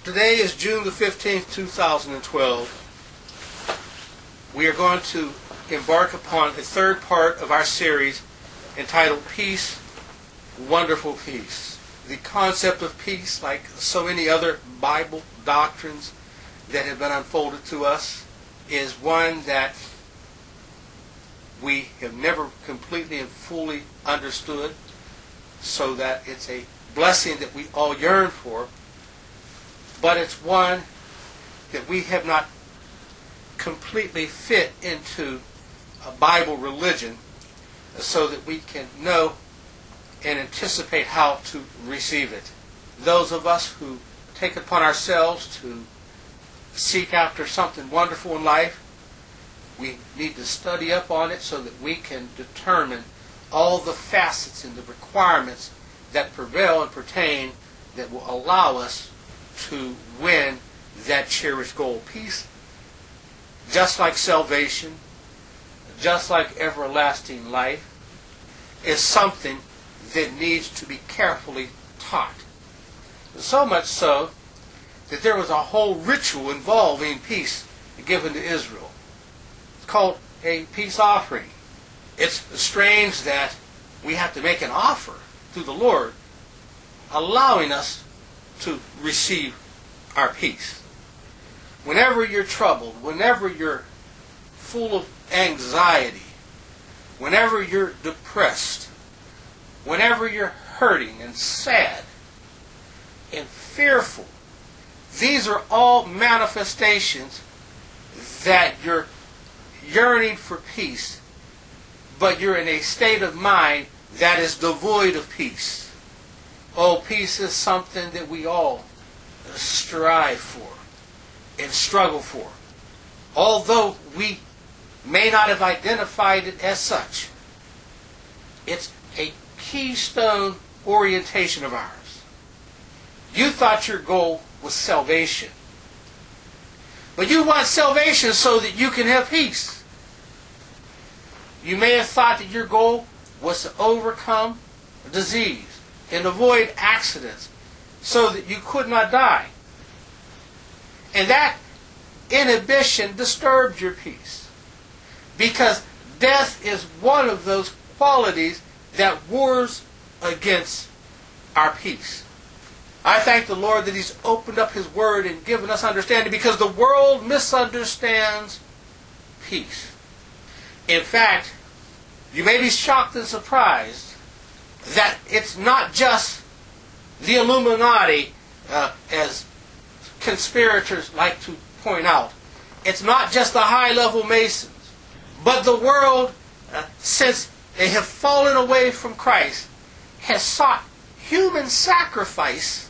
Today is June the 15th, 2012. We are going to embark upon the third part of our series entitled Peace, Wonderful Peace. The concept of peace, like so many other Bible doctrines that have been unfolded to us, is one that we have never completely and fully understood, so that it's a blessing that we all yearn for, but it's one that we have not completely fit into a Bible religion so that we can know and anticipate how to receive it. Those of us who take it upon ourselves to seek after something wonderful in life, we need to study up on it so that we can determine all the facets and the requirements that prevail and pertain that will allow us to win that cherished goal. Peace, just like salvation, just like everlasting life, is something that needs to be carefully taught. So much so that there was a whole ritual involving peace given to Israel. It's called a peace offering. It's strange that we have to make an offer to the Lord, allowing us to receive our peace. Whenever you're troubled, whenever you're full of anxiety, whenever you're depressed, whenever you're hurting and sad and fearful, these are all manifestations that you're yearning for peace, but you're in a state of mind that is devoid of peace. Oh, peace is something that we all strive for and struggle for, although we may not have identified it as such. It's a keystone orientation of ours. You thought your goal was salvation, but you want salvation so that you can have peace. You may have thought that your goal was to overcome disease and avoid accidents so that you could not die. And that inhibition disturbed your peace, because death is one of those qualities that wars against our peace. I thank the Lord that He's opened up His Word and given us understanding, because the world misunderstands peace. In fact, you may be shocked and surprised that it's not just the Illuminati, as conspirators like to point out. It's not just the high-level Masons, but the world, since they have fallen away from Christ, has sought human sacrifice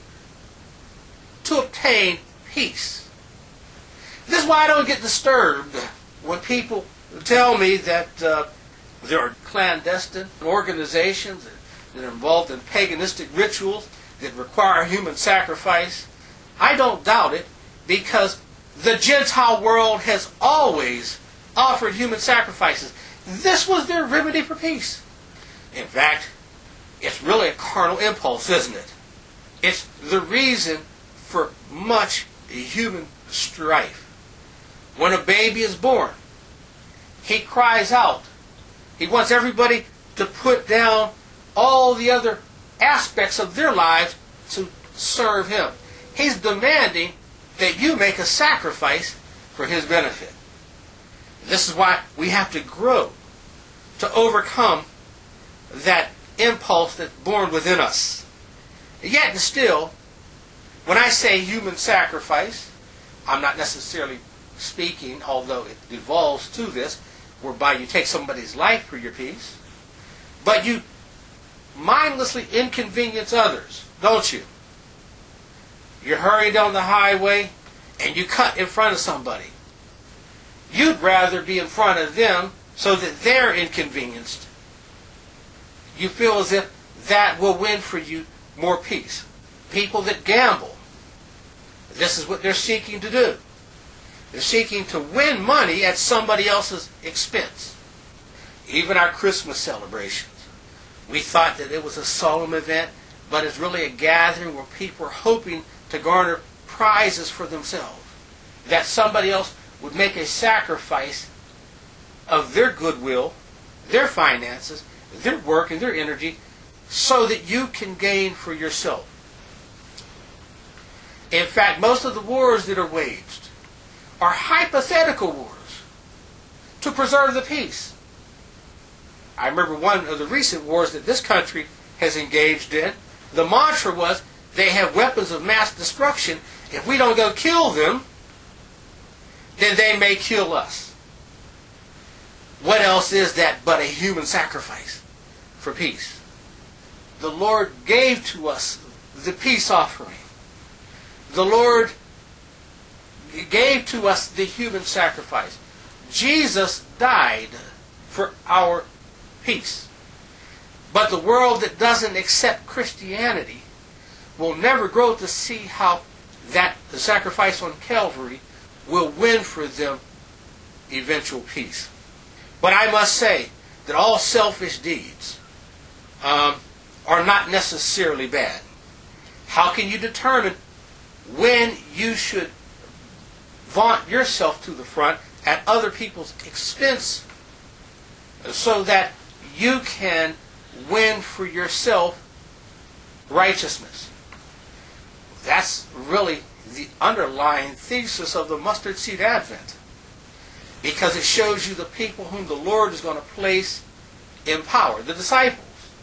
to obtain peace. This is why I don't get disturbed when people tell me that there are clandestine organizations that are involved in paganistic rituals that require human sacrifice. I don't doubt it, because the Gentile world has always offered human sacrifices. This was their remedy for peace. In fact, it's really a carnal impulse, isn't it? It's the reason for much human strife. When a baby is born, he cries out. He wants everybody to put down all the other aspects of their lives to serve him. He's demanding that you make a sacrifice for his benefit. This is why we have to grow to overcome that impulse that's born within us. Yet and still, when I say human sacrifice, I'm not necessarily speaking, although it devolves to this, whereby you take somebody's life for your peace, but you mindlessly inconvenience others, don't you? You're hurrying down the highway and you cut in front of somebody. You'd rather be in front of them so that they're inconvenienced. You feel as if that will win for you more peace. People that gamble, this is what they're seeking to do. They're seeking to win money at somebody else's expense. Even our Christmas celebrations. We thought that it was a solemn event, but it's really a gathering where people are hoping to garner prizes for themselves. That somebody else would make a sacrifice of their goodwill, their finances, their work, and their energy so that you can gain for yourself. In fact, most of the wars that are waged are hypothetical wars to preserve the peace. I remember one of the recent wars that this country has engaged in. The mantra was, they have weapons of mass destruction. If we don't go kill them, then they may kill us. What else is that but a human sacrifice for peace? The Lord gave to us the peace offering. The Lord gave to us the human sacrifice. Jesus died for our peace. But the world that doesn't accept Christianity will never grow to see how that the sacrifice on Calvary will win for them eventual peace. But I must say that all selfish deeds are not necessarily bad. How can you determine when you should vaunt yourself to the front at other people's expense so that you can win for yourself righteousness? That's really the underlying thesis of the mustard seed advent, because it shows you the people whom the Lord is going to place in power, the disciples.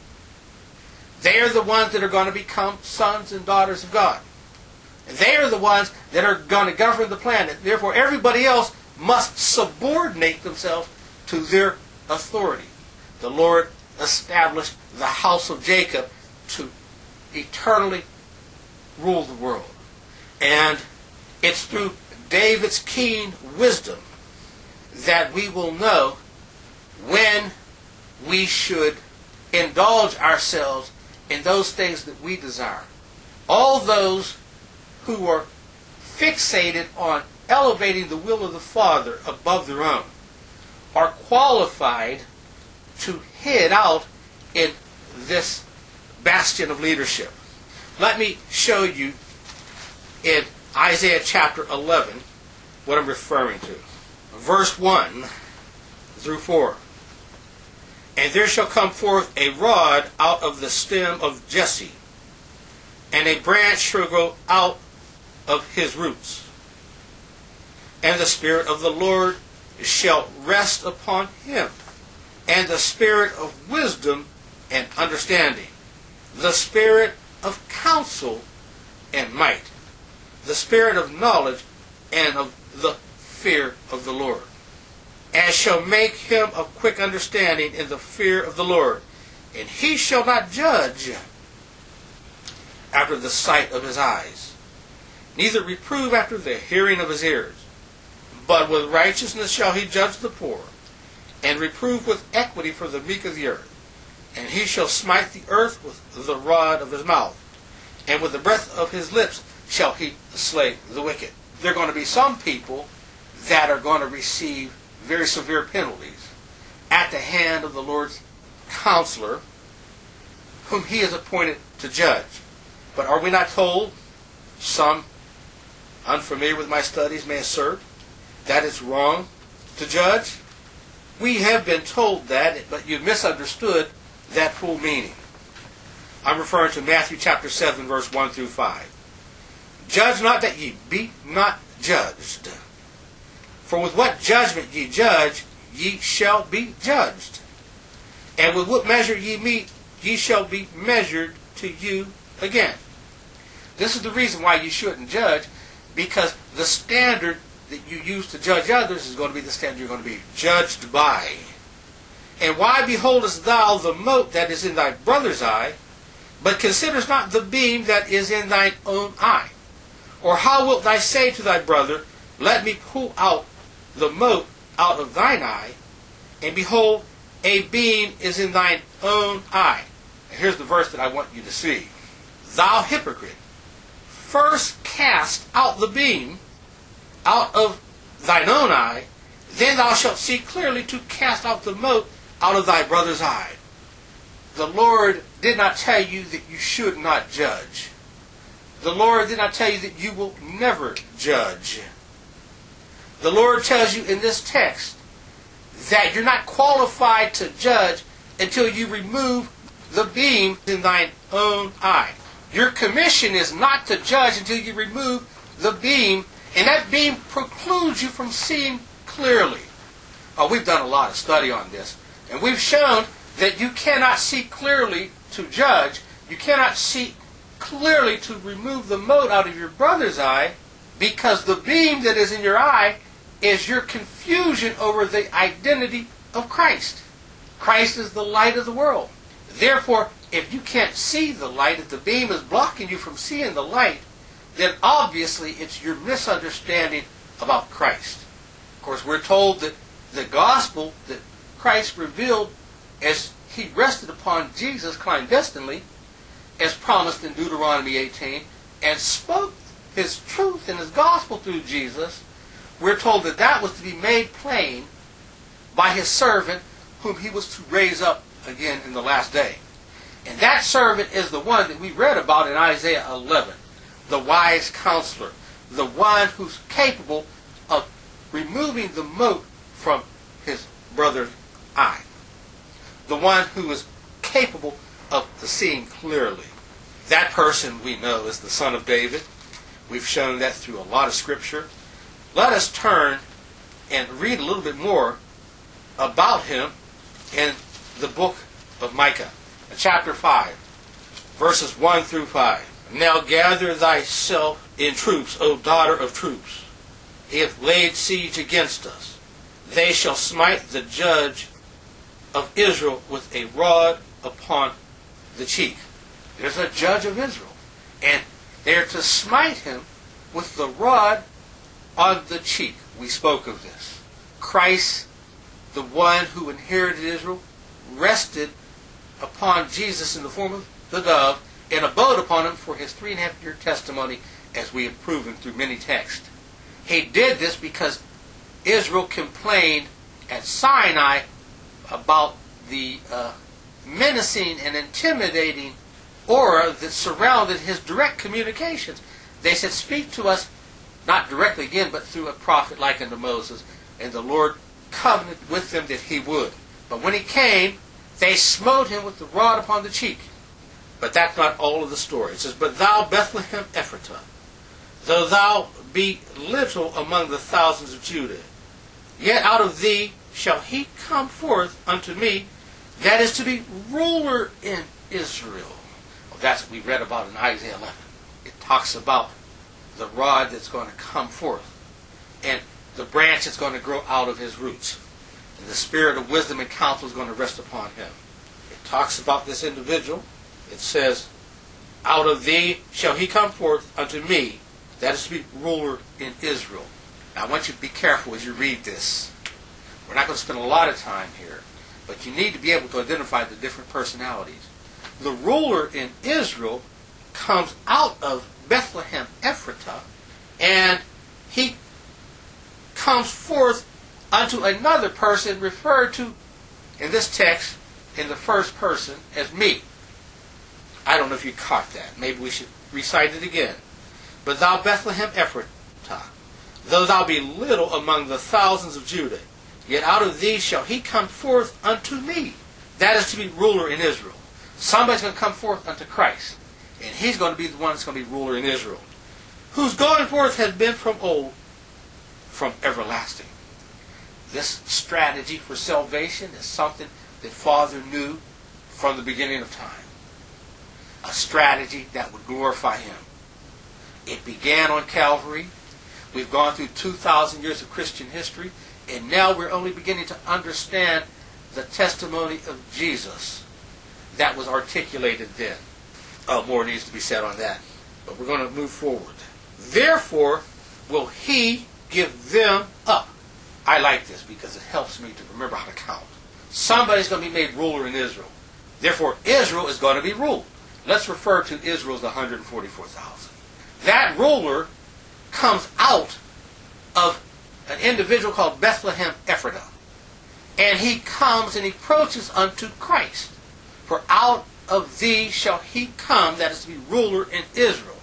They are the ones that are going to become sons and daughters of God. They are the ones that are going to govern the planet. Therefore, everybody else must subordinate themselves to their authority. The Lord established the house of Jacob to eternally rule the world. And it's through David's keen wisdom that we will know when we should indulge ourselves in those things that we desire. All those who are fixated on elevating the will of the Father above their own are qualified to head out in this bastion of leadership. Let me show you in Isaiah chapter 11 what I'm referring to. Verse 1 through 4. And there shall come forth a rod out of the stem of Jesse, and a branch shall grow out of his roots. And the Spirit of the Lord shall rest upon him, and the Spirit of wisdom and understanding, the Spirit of counsel and might, the Spirit of knowledge and of the fear of the Lord. And shall make him of quick understanding in the fear of the Lord. And he shall not judge after the sight of his eyes, neither reprove after the hearing of his ears. But with righteousness shall he judge the poor, and reprove with equity for the meek of the earth. And he shall smite the earth with the rod of his mouth, and with the breath of his lips shall he slay the wicked. There are going to be some people that are going to receive very severe penalties at the hand of the Lord's counselor, whom he has appointed to judge. But are we not told, some unfamiliar with my studies may assert, that it's wrong to judge? We have been told that, but you've misunderstood that full meaning. I'm referring to Matthew chapter 7, verse 1 through 5. Judge not that ye be not judged. For with what judgment ye judge, ye shall be judged. And with what measure ye mete, ye shall be measured to you again. This is the reason why you shouldn't judge, because the standard that you use to judge others is going to be the standard you're going to be judged by. And why beholdest thou the mote that is in thy brother's eye, but considerest not the beam that is in thine own eye? Or how wilt thou say to thy brother, let me pull out the mote out of thine eye, and behold, a beam is in thine own eye? And here's the verse that I want you to see. Thou hypocrite, first cast out the beam out of thine own eye, then thou shalt see clearly to cast out the mote out of thy brother's eye. The Lord did not tell you that you should not judge. The Lord did not tell you that you will never judge. The Lord tells you in this text that you're not qualified to judge until you remove the beam in thine own eye. Your commission is not to judge until you remove the beam, and that beam precludes you from seeing clearly. We've done a lot of study on this, and we've shown that you cannot see clearly to judge. You cannot see clearly to remove the mote out of your brother's eye, because the beam that is in your eye is your confusion over the identity of Christ. Christ is the light of the world. Therefore, if you can't see the light, if the beam is blocking you from seeing the light, then obviously it's your misunderstanding about Christ. Of course, we're told that the gospel that Christ revealed as he rested upon Jesus clandestinely, as promised in Deuteronomy 18, and spoke his truth and his gospel through Jesus, we're told that that was to be made plain by his servant, whom he was to raise up again in the last day. And that servant is the one that we read about in Isaiah 11, the wise counselor, the one who's capable of removing the mote from his brother's eye, the one who is capable of seeing clearly. That person we know is the Son of David. We've shown that through a lot of Scripture. Let us turn and read a little bit more about him in the book of Micah, chapter 5, verses 1 through 5. Now gather thyself in troops, O daughter of troops. He hath laid siege against us. They shall smite the judge of Israel with a rod upon the cheek. There's a judge of Israel, and they're to smite him with the rod on the cheek. We spoke of this. Christ, the one who inherited Israel, rested upon Jesus in the form of the dove and abode upon him for his 3.5-year testimony, as we have proven through many texts. He did this because Israel complained at Sinai about the menacing and intimidating aura that surrounded his direct communications. They said, speak to us, not directly again, but through a prophet like unto Moses. And the Lord covenanted with them that he would. But when he came, they smote him with the rod upon the cheek. But that's not all of the story. It says, but thou, Bethlehem Ephratah, though thou be little among the thousands of Judah, yet out of thee shall he come forth unto me, that is to be ruler in Israel. Well, that's what we read about in Isaiah 11. It talks about the rod that's going to come forth, and the branch that's going to grow out of his roots. And the spirit of wisdom and counsel is going to rest upon him. It talks about this individual. It says, out of thee shall he come forth unto me, that is to be ruler in Israel. Now I want you to be careful as you read this. We're not going to spend a lot of time here, but you need to be able to identify the different personalities. The ruler in Israel comes out of Bethlehem Ephratah, and he comes forth unto another person referred to in this text in the first person as me. I don't know if you caught that. Maybe we should recite it again. But thou, Bethlehem Ephratah, though thou be little among the thousands of Judah, yet out of thee shall he come forth unto me. That is to be ruler in Israel. Somebody's going to come forth unto Christ, and he's going to be the one that's going to be ruler in Israel, whose going forth has been from old, from everlasting. This strategy for salvation is something that Father knew from the beginning of time. A strategy that would glorify him. It began on Calvary. We've gone through 2,000 years of Christian history, and now we're only beginning to understand the testimony of Jesus that was articulated then. More needs to be said on that, but we're going to move forward. Therefore will he give them up. I like this because it helps me to remember how to count. Somebody's going to be made ruler in Israel. Therefore Israel is going to be ruled. Let's refer to Israel as the 144,000. That ruler comes out of an individual called Bethlehem Ephratah. And he comes and he approaches unto Christ. For out of thee shall he come, that is to be ruler in Israel.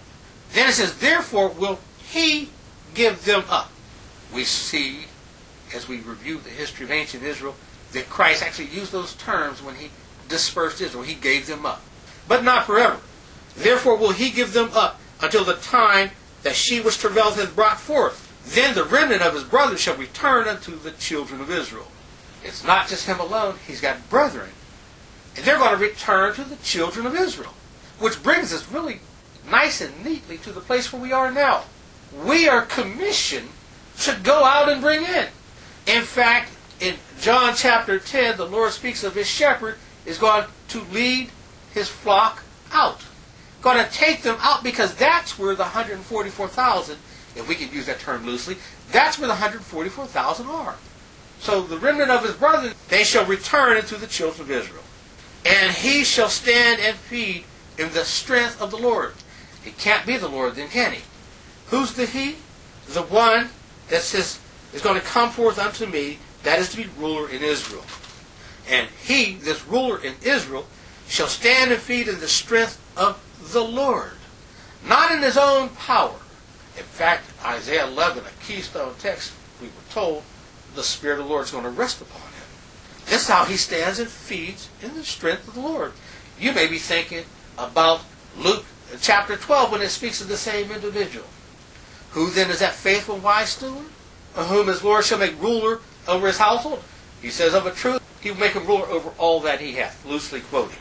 Then it says, therefore will he give them up. We see, as we review the history of ancient Israel, that Christ actually used those terms when he dispersed Israel. He gave them up. But not forever. Therefore will he give them up until the time that she which travaileth hath brought forth. Then the remnant of his brothers shall return unto the children of Israel. It's not just him alone. He's got brethren. And they're going to return to the children of Israel. Which brings us really nice and neatly to the place where we are now. We are commissioned to go out and bring in. In fact, in John chapter 10, the Lord speaks of his shepherd is going to lead his flock out. Going to take them out, because that's where the 144,000, if we could use that term loosely, that's where the 144,000 are. So the remnant of his brothers, they shall return into the children of Israel. And he shall stand and feed in the strength of the Lord. He can't be the Lord then, can he? Who's the he? The one that says is going to come forth unto me, that is to be ruler in Israel. And he, this ruler in Israel, shall stand and feed in the strength of the Lord, not in his own power. In fact, Isaiah 11, a keystone text, we were told the Spirit of the Lord is going to rest upon him. This is how he stands and feeds in the strength of the Lord. You may be thinking about Luke chapter 12 when it speaks of the same individual. Who then is that faithful and wise steward, of whom his Lord shall make ruler over his household? He says, of a truth, he will make him ruler over all that he hath, loosely quoting.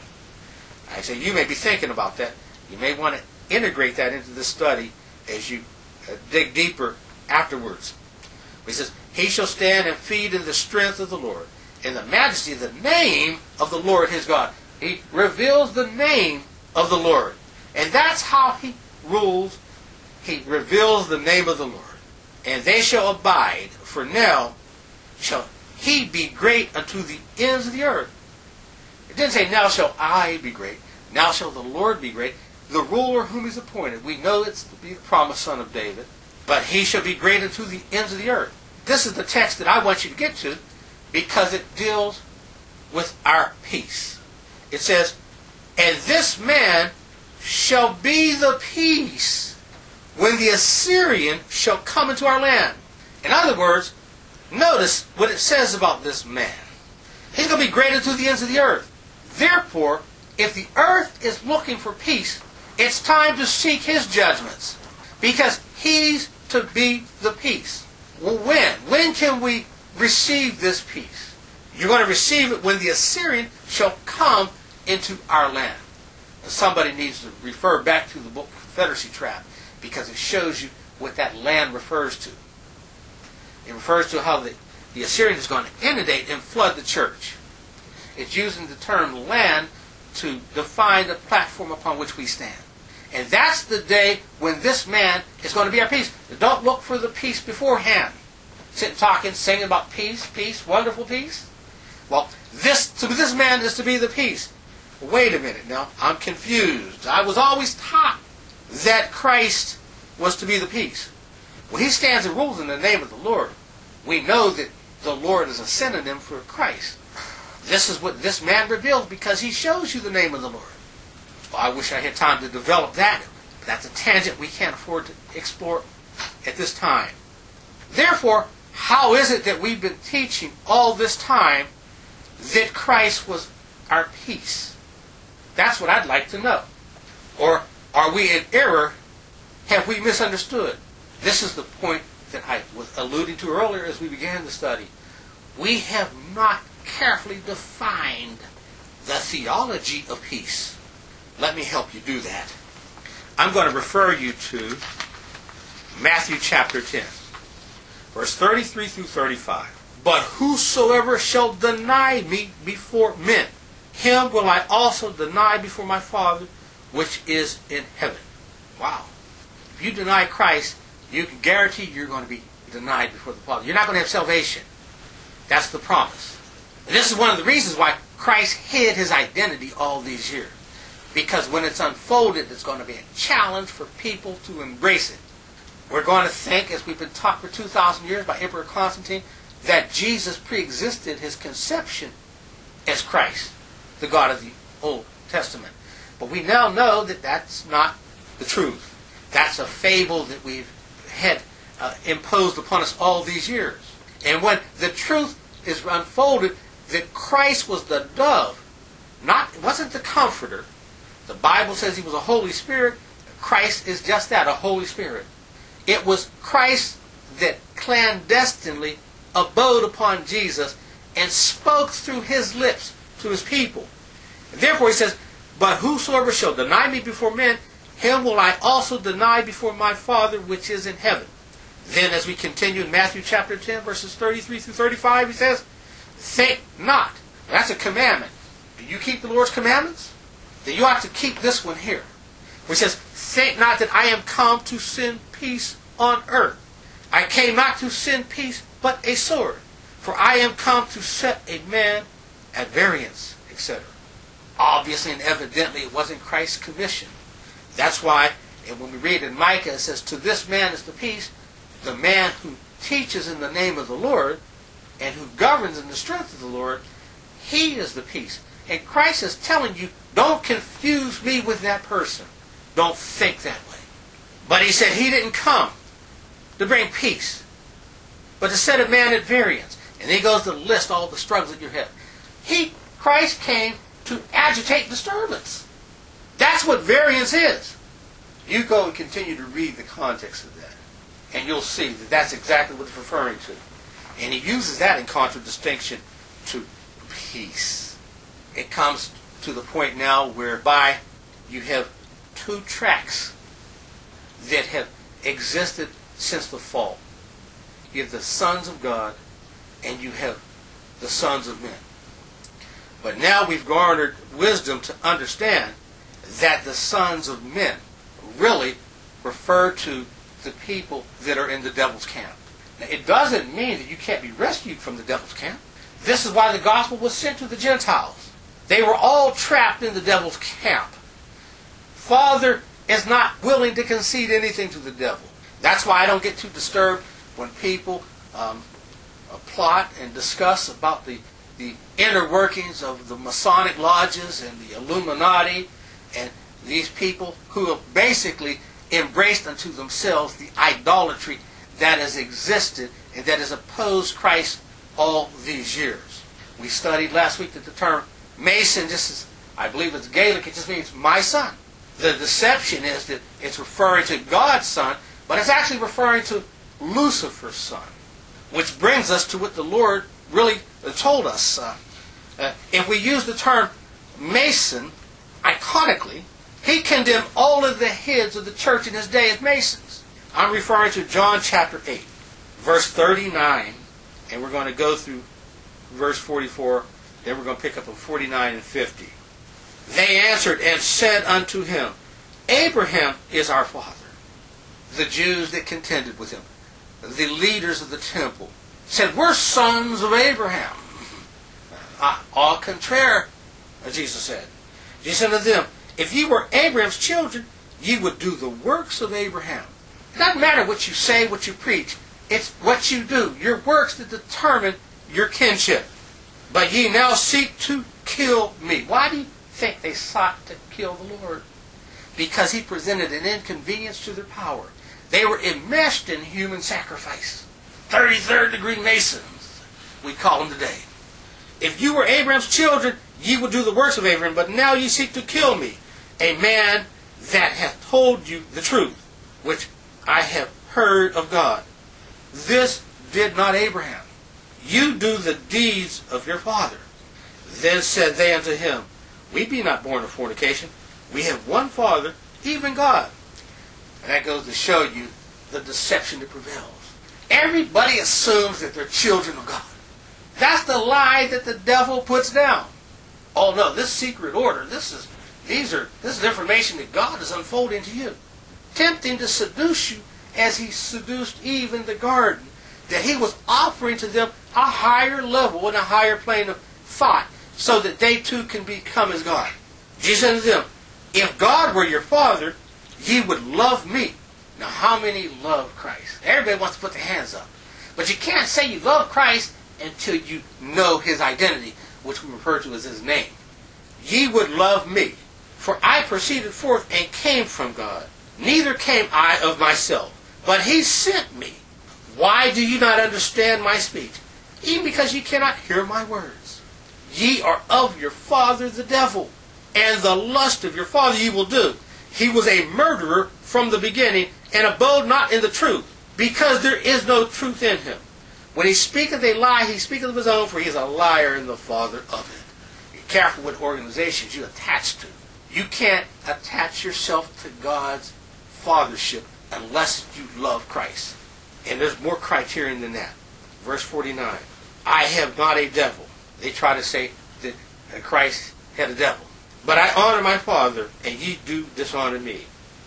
I say, you may be thinking about that. You may want to integrate that into the study as you dig deeper afterwards. He says, he shall stand and feed in the strength of the Lord, in the majesty of the name of the Lord his God. He reveals the name of the Lord. And that's how he rules. He reveals the name of the Lord. And they shall abide, for now shall he be great unto the ends of the earth. It didn't say, now shall I be great. Now shall the Lord be great. The ruler whom he's appointed. We know it's to be the promised son of David. But he shall be great unto the ends of the earth. This is the text that I want you to get to, because it deals with our peace. It says, and this man shall be the peace when the Assyrian shall come into our land. In other words, notice what it says about this man. He's going to be great unto the ends of the earth. Therefore, if the earth is looking for peace, it's time to seek his judgments, because he's to be the peace. Well, when? When can we receive this peace? You're going to receive it when the Assyrian shall come into our land. And somebody needs to refer back to the book Confederacy Trap, because it shows you what that land refers to. It refers to how the Assyrian is going to inundate and flood the church. It's using the term land to define the platform upon which we stand. And that's the day when this man is going to be our peace. Don't look for the peace beforehand. Sitting talking, singing about peace, peace, wonderful peace. Well, this man is to be the peace. Wait a minute now, I'm confused. I was always taught that Christ was to be the peace. When he stands and rules in the name of the Lord, we know that the Lord is a synonym for Christ. This is what this man reveals, because he shows you the name of the Lord. Well, I wish I had time to develop that, but that's a tangent we can't afford to explore at this time. Therefore, how is it that we've been teaching all this time that Christ was our peace? That's what I'd like to know. Or are we in error? Have we misunderstood? This is the point that I was alluding to earlier as we began the study. We have not carefully defined the theology of peace. Let me help you do that. I'm going to refer you to Matthew chapter 10, verse 33 through 35. But whosoever shall deny me before men, him will I also deny before my Father which is in heaven. Wow. If you deny Christ, you can guarantee you're going to be denied before the Father. You're not going to have salvation. That's the promise. And this is one of the reasons why Christ hid his identity all these years. Because when it's unfolded, it's going to be a challenge for people to embrace it. We're going to think, as we've been taught for 2,000 years by Emperor Constantine, that Jesus pre-existed his conception as Christ, the God of the Old Testament. But we now know that that's not the truth. That's a fable that we've had imposed upon us all these years. And when the truth is unfolded that Christ was the dove, it wasn't the comforter. The Bible says he was a Holy Spirit. Christ is just that, a Holy Spirit. It was Christ that clandestinely abode upon Jesus and spoke through his lips to his people. And therefore he says, but whosoever shall deny me before men, him will I also deny before my Father which is in heaven. Then as we continue in Matthew chapter 10, verses 33 through 35, he says, think not. That's a commandment. Do you keep the Lord's commandments? Then you ought to keep this one here. Where he says, think not that I am come to send peace on earth. I came not to send peace, but a sword. For I am come to set a man at variance, etc. Obviously and evidently it wasn't Christ's commission. That's why, and when we read in Micah, it says, to this man is the peace, the man who teaches in the name of the Lord, and who governs in the strength of the Lord, he is the peace. And Christ is telling you, don't confuse me with that person. Don't think that way. But he said he didn't come to bring peace, but to set a man at variance. And he goes to list all the struggles that you have. Christ came to agitate disturbance. That's what variance is. You go and continue to read the context of that, and you'll see that that's exactly what it's referring to. And he uses that in contradistinction to peace. It comes to the point now whereby you have two tracks that have existed since the fall. You have the sons of God and you have the sons of men. But now we've garnered wisdom to understand that the sons of men really refer to the people that are in the devil's camp. Now, it doesn't mean that you can't be rescued from the devil's camp. This is why the gospel was sent to the Gentiles. They were all trapped in the devil's camp. Father is not willing to concede anything to the devil. That's why I don't get too disturbed when people plot and discuss about the inner workings of the Masonic lodges and the Illuminati and these people who have basically embraced unto themselves the idolatry that has existed and that has opposed Christ all these years. We studied last week that the term Mason, I believe it's Gaelic, it just means my son. The deception is that it's referring to God's son, but it's actually referring to Lucifer's son. Which brings us to what the Lord really told us. If we use the term Mason, iconically, he condemned all of the heads of the church in his day as Masons. I'm referring to John chapter 8, verse 39, and we're going to go through verse 44, then we're going to pick up on 49 and 50. They answered and said unto him, Abraham is our father. The Jews that contended with him, the leaders of the temple, said, we're sons of Abraham. Au contraire, Jesus said. Jesus said to them, if ye were Abraham's children, ye would do the works of Abraham. It doesn't matter what you say, what you preach. It's what you do, your works that determine your kinship. But ye now seek to kill me. Why do you think they sought to kill the Lord? Because he presented an inconvenience to their power. They were enmeshed in human sacrifice. 33rd degree Masons, we call them today. If you were Abraham's children, ye would do the works of Abraham, but now ye seek to kill me, a man that hath told you the truth, which I have heard of God. This did not Abraham. You do the deeds of your father. Then said they unto him, we be not born of fornication. We have one Father, even God. And that goes to show you the deception that prevails. Everybody assumes that they're children of God. That's the lie that the devil puts down. Oh no, this secret order, this is information that God is unfolding to you. Tempting to seduce you as he seduced Eve in the garden. That he was offering to them a higher level and a higher plane of thought so that they too can become as God. Jesus said to them, if God were your father, ye would love me. Now how many love Christ? Everybody wants to put their hands up. But you can't say you love Christ until you know his identity, which we refer to as his name. Ye would love me, for I proceeded forth and came from God. Neither came I of myself, but he sent me. Why do you not understand my speech? Even because ye cannot hear my words. Ye are of your father the devil, and the lust of your father ye will do. He was a murderer from the beginning, and abode not in the truth, because there is no truth in him. When he speaketh a lie, he speaketh of his own, for he is a liar and the father of it. Be careful what organizations you attach to. You can't attach yourself to God's fathership unless you love Christ. And there's more criterion than that. Verse 49. I have not a devil. They try to say that Christ had a devil. But I honor my Father, and ye do dishonor me.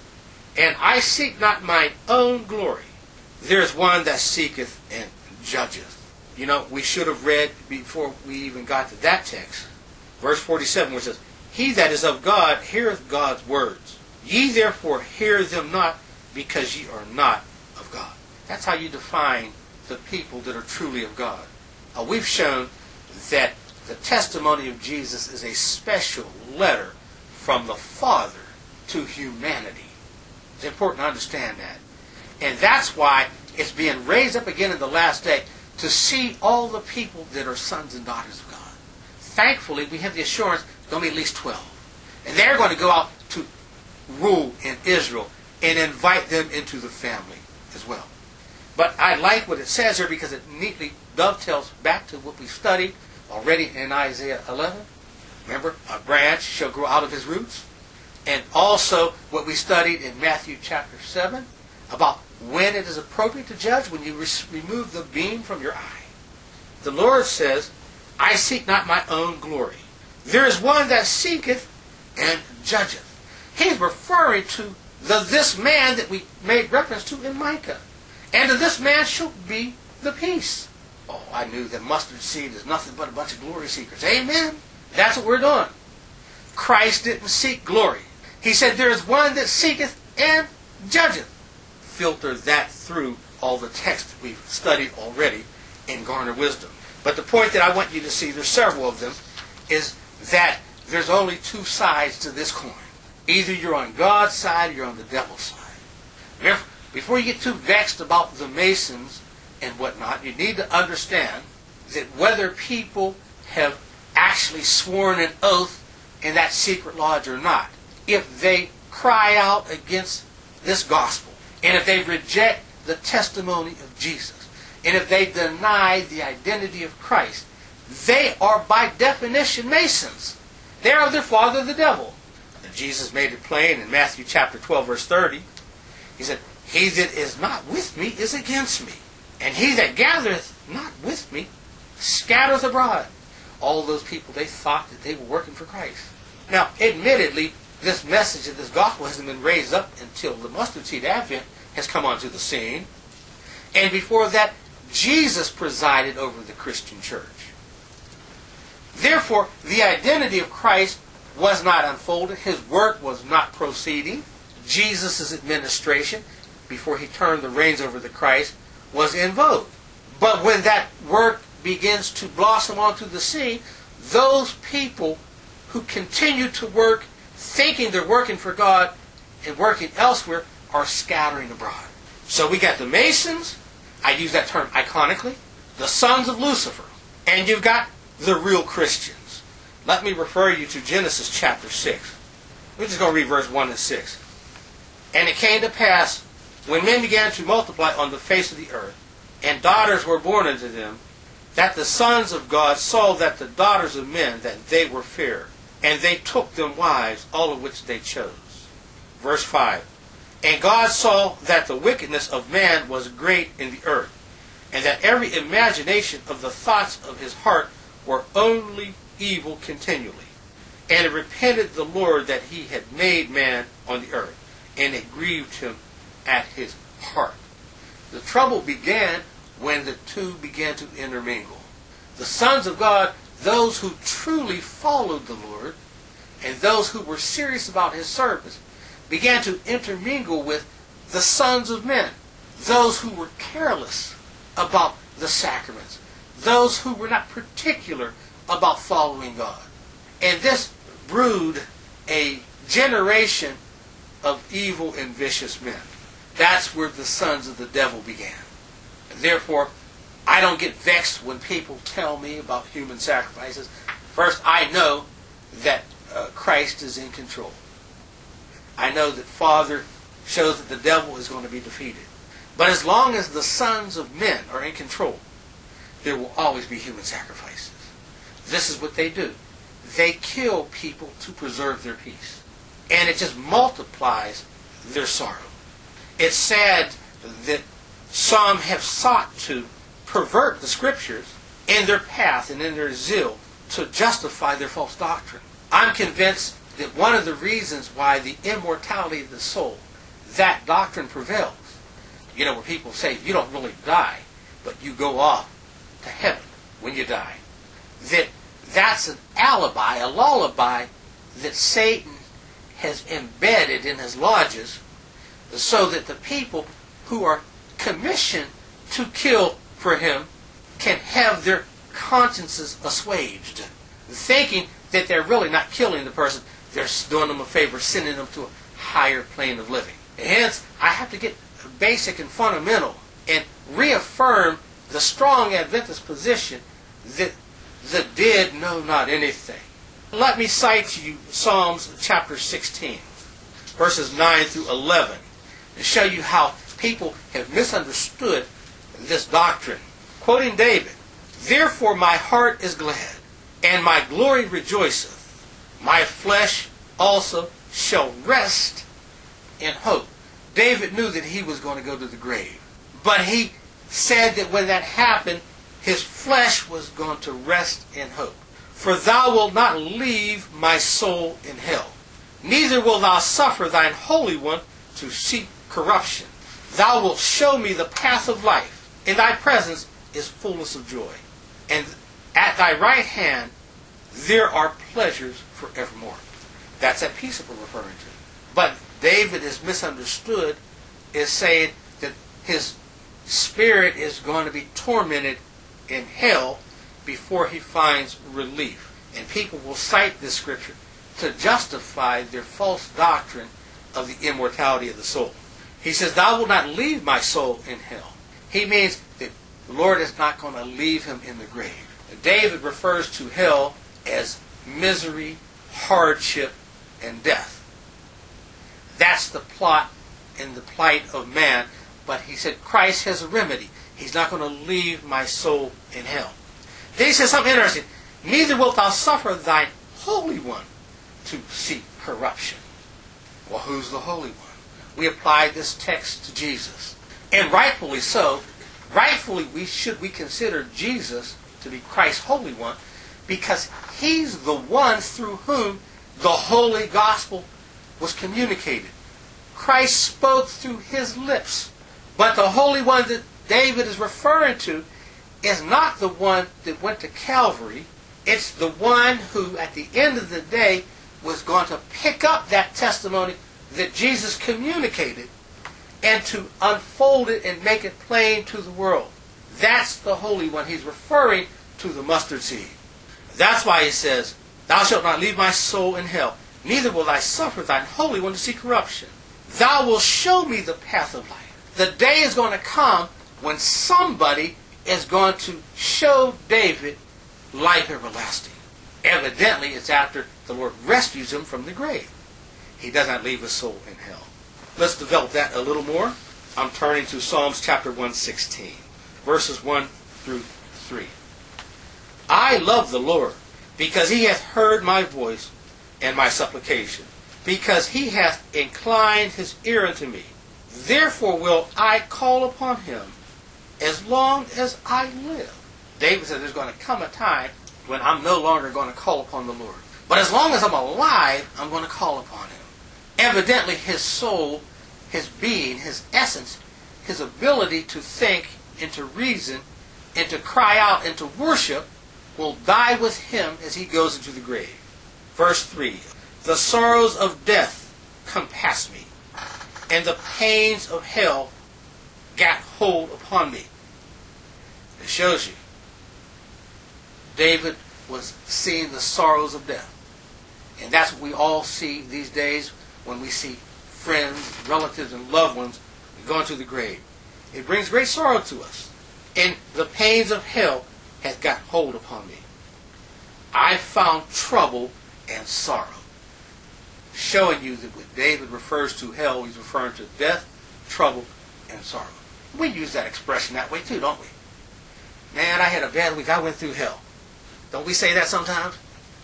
And I seek not mine own glory. There is one that seeketh and judgeth. You know, we should have read before we even got to that text. Verse 47, which says, He that is of God heareth God's words. Ye therefore hear them not, because ye are not of God. That's how you define the people that are truly of God. We've shown that the testimony of Jesus is a special letter from the Father to humanity. It's important to understand that. And that's why it's being raised up again in the last day to see all the people that are sons and daughters of God. Thankfully, we have the assurance there's going to be at least 12. And they're going to go out to rule in Israel and invite them into the family as well. But I like what it says here because it neatly dovetails back to what we studied already in Isaiah 11. Remember, a branch shall grow out of his roots. And also what we studied in Matthew chapter 7 about when it is appropriate to judge, when you remove the beam from your eye. The Lord says, I seek not my own glory. There is one that seeketh and judgeth. He's referring to this man that we made reference to in Micah. And to this man shall be the peace. Oh, I knew that mustard seed is nothing but a bunch of glory seekers. Amen? That's what we're doing. Christ didn't seek glory. He said, there is one that seeketh and judgeth. Filter that through all the texts that we've studied already and garner wisdom. But the point that I want you to see, there's several of them, is that there's only two sides to this coin. Either you're on God's side or you're on the devil's side. Remember, before you get too vexed about the Masons and whatnot, you need to understand that whether people have actually sworn an oath in that secret lodge or not, if they cry out against this gospel, and if they reject the testimony of Jesus, and if they deny the identity of Christ, they are by definition Masons. They are of their father the devil. And Jesus made it plain in Matthew chapter 12 verse 30. He said, He that is not with me is against me, and he that gathereth not with me scattereth abroad. All those people, they thought that they were working for Christ. Now, admittedly, this message of this gospel hasn't been raised up until the mustard seed advent has come onto the scene. And before that, Jesus presided over the Christian church. Therefore, the identity of Christ was not unfolded. His work was not proceeding. Jesus' administration, before he turned the reins over to Christ, was in vogue. But when that work begins to blossom onto the scene, those people who continue to work thinking they're working for God and working elsewhere are scattering abroad. So we got the Masons, I use that term iconically, the sons of Lucifer, and you've got the real Christians. Let me refer you to Genesis chapter 6. We're just going to read verse 1 and 6. And it came to pass, when men began to multiply on the face of the earth, and daughters were born unto them, that the sons of God saw that the daughters of men, that they were fair, and they took them wives, all of which they chose. Verse 5. And God saw that the wickedness of man was great in the earth, and that every imagination of the thoughts of his heart were only evil continually. And it repented the Lord that he had made man on the earth, and it grieved him at his heart. The trouble began when the two began to intermingle. The sons of God, those who truly followed the Lord, and those who were serious about his service, began to intermingle with the sons of men, those who were careless about the sacraments, those who were not particular about following God. And this brewed a generation of evil and vicious men. That's where the sons of the devil began. And therefore, I don't get vexed when people tell me about human sacrifices. First, I know that Christ is in control. I know that Father shows that the devil is going to be defeated. But as long as the sons of men are in control, there will always be human sacrifices. This is what they do. They kill people to preserve their peace. And it just multiplies their sorrow. It's sad that some have sought to pervert the Scriptures in their path and in their zeal to justify their false doctrine. I'm convinced that one of the reasons why the immortality of the soul, that doctrine prevails, where people say you don't really die, but you go off to heaven when you die, that's an alibi, a lullaby that Satan has embedded in his lodges so that the people who are commissioned to kill for him can have their consciences assuaged, thinking that they're really not killing the person, they're doing them a favor, sending them to a higher plane of living. And hence, I have to get basic and fundamental and reaffirm the strong Adventist position that the dead know not anything. Let me cite to you Psalms chapter 16, verses 9 through 11, to show you how people have misunderstood this doctrine. Quoting David, "Therefore my heart is glad, and my glory rejoiceth. My flesh also shall rest in hope." David knew that he was going to go to the grave. But he said that when that happened, his flesh was going to rest in hope. "For thou wilt not leave my soul in hell, neither wilt thou suffer thine Holy One to see corruption. Thou wilt show me the path of life. In thy presence is fullness of joy. And at thy right hand there are pleasures forevermore." That's that peace that we're referring to. But David is misunderstood, is saying that his spirit is going to be tormented in hell before he finds relief. And people will cite this scripture to justify their false doctrine of the immortality of the soul. He says, "Thou wilt not leave my soul in hell." He means that the Lord is not going to leave him in the grave. David refers to hell as misery, hardship, and death. That's the plot and the plight of man. But he said Christ has a remedy. He's not going to leave my soul in hell. Then he says something interesting. "Neither wilt thou suffer thine Holy One to see corruption." Well, who's the Holy One? We apply this text to Jesus. And rightfully so. Rightfully we consider Jesus to be Christ's Holy One, because he's the one through whom the Holy Gospel was communicated. Christ spoke through his lips. But the Holy One that David is referring to is not the one that went to Calvary. It's the one who, at the end of the day, was going to pick up that testimony that Jesus communicated and to unfold it and make it plain to the world. That's the Holy One. He's referring to the mustard seed. That's why he says, "Thou shalt not leave my soul in hell, neither will I suffer thine Holy One to see corruption. Thou wilt show me the path of life." The day is going to come when somebody is going to show David life everlasting. Evidently, it's after the Lord rescues him from the grave. He does not leave his soul in hell. Let's develop that a little more. I'm turning to Psalms chapter 116, verses 1 through 3. "I love the Lord, because he hath heard my voice and my supplication, because he hath inclined his ear unto me. Therefore will I call upon him as long as I live." David said there's going to come a time when I'm no longer going to call upon the Lord. But as long as I'm alive, I'm going to call upon him. Evidently his soul, his being, his essence, his ability to think and to reason and to cry out and to worship will die with him as he goes into the grave. Verse 3, "The sorrows of death compassed me, and the pains of hell got hold upon me." It shows you. David was seeing the sorrows of death. And that's what we all see these days when we see friends, relatives, and loved ones gone to the grave. It brings great sorrow to us. And the pains of hell hath got hold upon me. I found trouble and sorrow. Showing you that when David refers to hell, he's referring to death, trouble, and sorrow. We use that expression that way too, don't we? Man, I had a bad week. I went through hell. Don't we say that sometimes?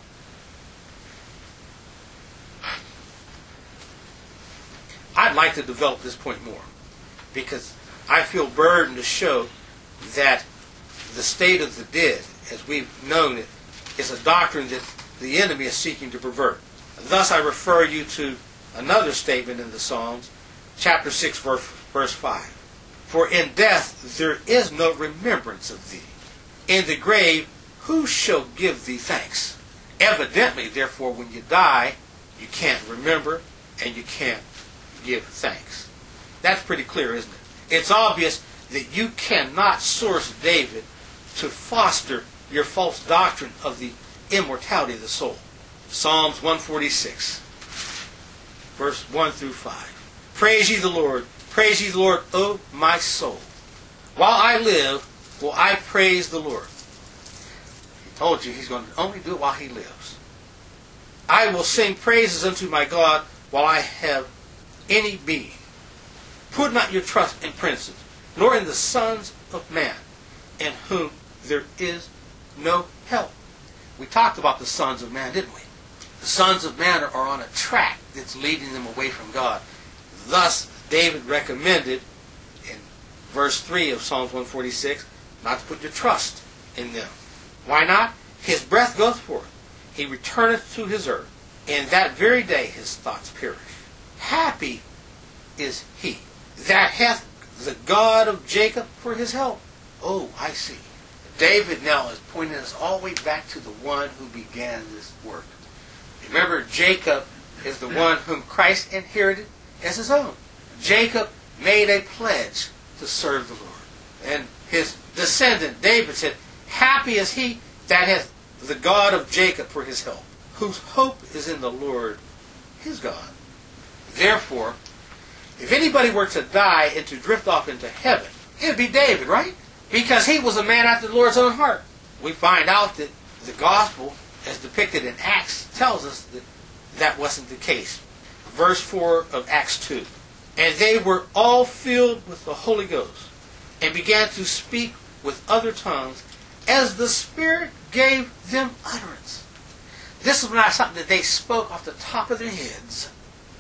I'd like to develop this point more, because I feel burdened to show that the state of the dead, as we've known it, is a doctrine that the enemy is seeking to pervert. Thus I refer you to another statement in the Psalms, chapter 6, verse 5. For in death there is no remembrance of thee. In the grave who shall give thee thanks? Evidently, therefore, when you die, you can't remember and you can't give thanks. That's pretty clear, isn't it? It's obvious that you cannot source David to foster your false doctrine of the immortality of the soul. Psalms 146, verse 1 through 5. Praise ye the Lord, O my soul. While I live, will I praise the Lord. He told you he's going to only do it while he lives. I will sing praises unto my God while I have any being. Put not your trust in princes, nor in the sons of man, in whom there is no help. We talked about the sons of man, didn't we? The sons of man are on a track that's leading them away from God. Thus, David recommended in verse 3 of Psalms 146 not to put your trust in them. Why not? His breath goeth forth. He returneth to his earth. In that very day his thoughts perish. Happy is he that hath the God of Jacob for his help. Oh, I see. David now is pointing us all the way back to the one who began this work. Remember, Jacob is the one whom Christ inherited as his own. Jacob made a pledge to serve the Lord. And his descendant, David, said, happy is he that hath the God of Jacob for his help, whose hope is in the Lord, his God. Therefore, if anybody were to die and to drift off into heaven, it would be David, right? Because he was a man after the Lord's own heart. We find out that the gospel, as depicted in Acts, tells us that that wasn't the case. Verse 4 of Acts 2. And they were all filled with the Holy Ghost, and began to speak with other tongues, as the Spirit gave them utterance. This is not something that they spoke off the top of their heads.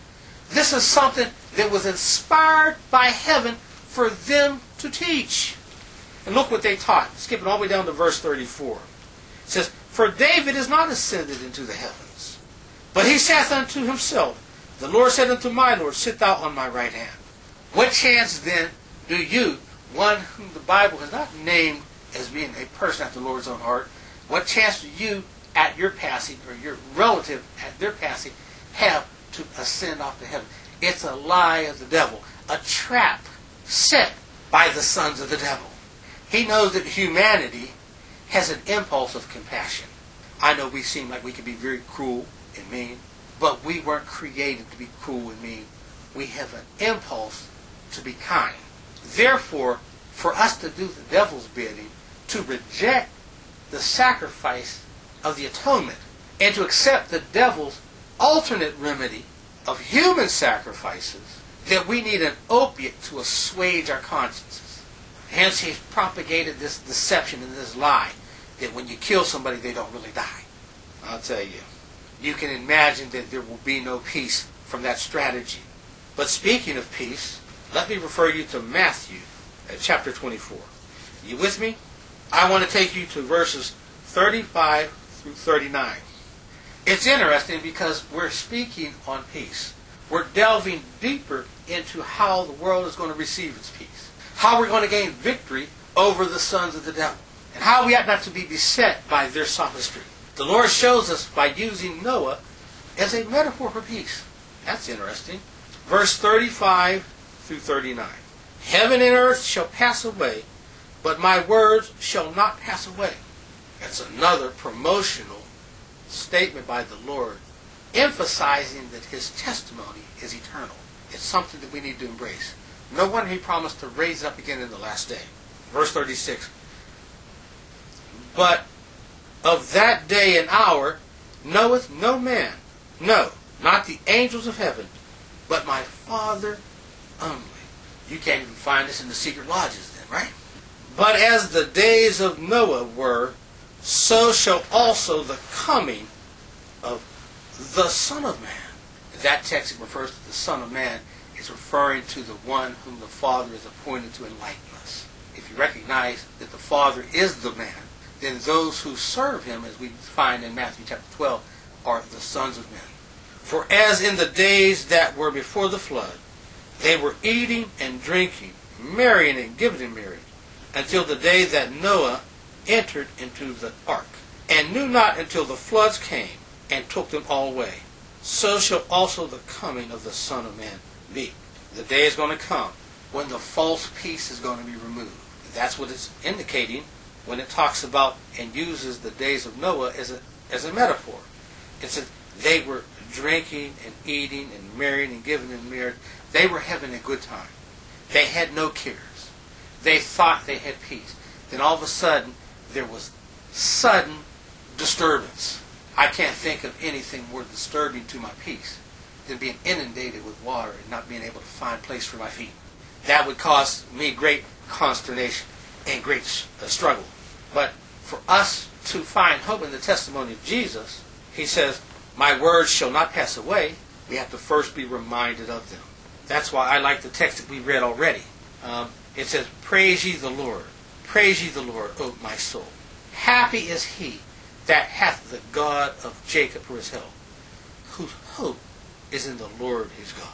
This is something that was inspired by heaven for them to teach. And look what they taught. Skipping all the way down to verse 34. It says, For David is not ascended into the heavens, but he saith unto himself, The Lord said unto my Lord, Sit thou on my right hand. What chance then do you, one whom the Bible has not named as being a person after the Lord's own heart, what chance do you at your passing, or your relative at their passing, have to ascend off to heaven? It's a lie of the devil, a trap set by the sons of the devil. He knows that humanity has an impulse of compassion. I know we seem like we can be very cruel and mean, but we weren't created to be cruel and mean. We have an impulse to be kind. Therefore, for us to do the devil's bidding, to reject the sacrifice of the atonement, and to accept the devil's alternate remedy of human sacrifices, that we need an opiate to assuage our consciences. Hence he's propagated this deception and this lie that when you kill somebody they don't really die. I'll tell you, you can imagine that there will be no peace from that strategy. But speaking of peace, let me refer you to Matthew chapter 24. You with me? I want to take you to verses 35 through 39. It's interesting because we're speaking on peace. We're delving deeper into how the world is going to receive its peace. How we're going to gain victory over the sons of the devil. And how we ought not to be beset by their sophistry. The Lord shows us by using Noah as a metaphor for peace. That's interesting. Verse 35 through 39. Heaven and earth shall pass away, but my words shall not pass away. That's another promotional statement by the Lord, emphasizing that his testimony is eternal. It's something that we need to embrace. No wonder he promised to raise it up again in the last day. Verse 36. But of that day and hour knoweth no man, no, not the angels of heaven, but my Father only. You can't even find this in the secret lodges then, right? But as the days of Noah were, so shall also the coming of the Son of Man. That text refers to the Son of Man is referring to the one whom the Father is appointed to enlighten us. If you recognize that the Father is the man, then those who serve him, as we find in Matthew chapter 12, are the sons of men. For as in the days that were before the flood, they were eating and drinking, marrying and giving in marriage, until the day that Noah entered into the ark, and knew not until the floods came and took them all away. So shall also the coming of the Son of Man be. The day is going to come when the false peace is going to be removed. That's what it's indicating when it talks about and uses the days of Noah as a metaphor. It says they were drinking and eating and marrying and giving in marriage. They were having a good time. They had no cares. They thought they had peace. Then all of a sudden, there was sudden disturbance. I can't think of anything more disturbing to my peace than being inundated with water and not being able to find place for my feet. That would cause me great consternation and great struggle. But for us to find hope in the testimony of Jesus, he says, my words shall not pass away. We have to first be reminded of them. That's why I like the text that we read already. It says, praise ye the Lord. Praise ye the Lord, O my soul. Happy is he that hath the God of Jacob for his help, whose hope is in the Lord his God.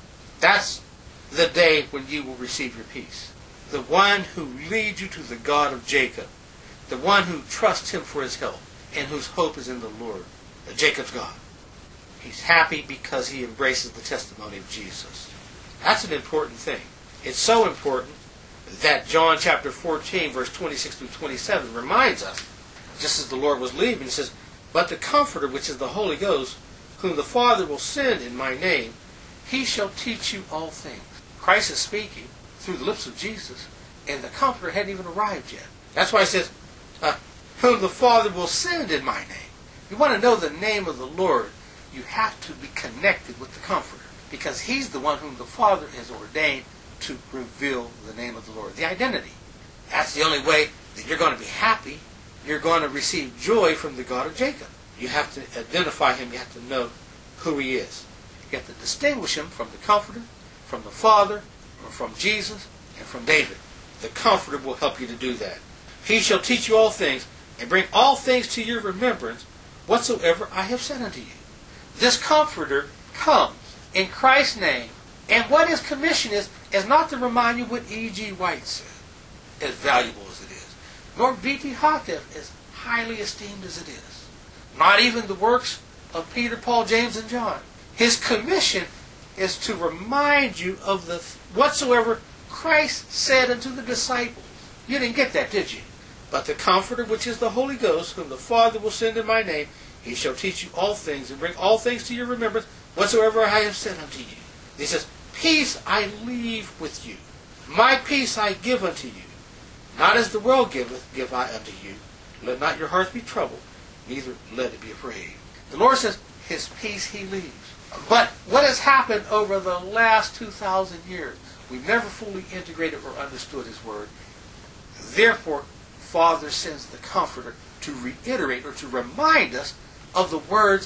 That's the day when you will receive your peace. The one who leads you to the God of Jacob, the one who trusts him for his help, and whose hope is in the Lord, Jacob's God. He's happy because he embraces the testimony of Jesus. That's an important thing. It's so important that John chapter 14, verse 26 through 27 reminds us, just as the Lord was leaving, it says, but the Comforter, which is the Holy Ghost, whom the Father will send in my name, he shall teach you all things. Christ is speaking through the lips of Jesus, and the Comforter hadn't even arrived yet. That's why it says, whom the Father will send in my name. You want to know the name of the Lord, you have to be connected with the Comforter, because he's the one whom the Father has ordained to reveal the name of the Lord, the identity. That's the only way that you're going to be happy. You're going to receive joy from the God of Jacob. You have to identify him. You have to know who he is. You have to distinguish him from the Comforter, from the Father, or from Jesus, and from David. The Comforter will help you to do that. He shall teach you all things, and bring all things to your remembrance, whatsoever I have said unto you. This Comforter comes in Christ's name, and what his commission is not to remind you what E.G. White said, as valuable as it is, nor B.T. Hotteff, as highly esteemed as it is, not even the works of Peter, Paul, James, and John. His commission is to remind you of the whatsoever Christ said unto the disciples. You didn't get that, did you? But the Comforter, which is the Holy Ghost, whom the Father will send in my name, he shall teach you all things, and bring all things to your remembrance, whatsoever I have said unto you. He says, peace I leave with you. My peace I give unto you. Not as the world giveth, give I unto you. Let not your hearts be troubled, neither let it be afraid. The Lord says, his peace he leaves. But what has happened over the last 2,000 years? We've never fully integrated or understood his word. Therefore, Father sends the Comforter to reiterate or to remind us of the words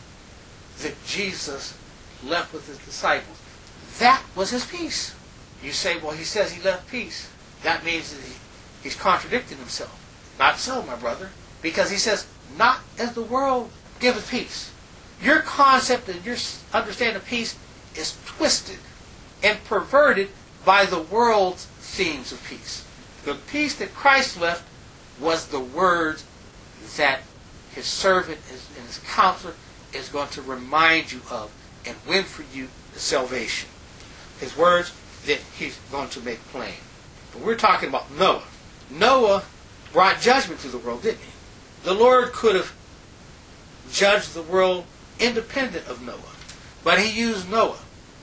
that Jesus left with his disciples. That was his peace. You say, well, he says he left peace. That means that he's contradicting himself. Not so, my brother. Because he says, not as the world giveth peace. Your concept and your understanding of peace is twisted and perverted by the world's themes of peace. The peace that Christ left was the words that his servant and his counselor is going to remind you of and win for you the salvation. His words that he's going to make plain. But we're talking about Noah. Noah brought judgment to the world, didn't he? The Lord could have judged the world independent of Noah. But he used Noah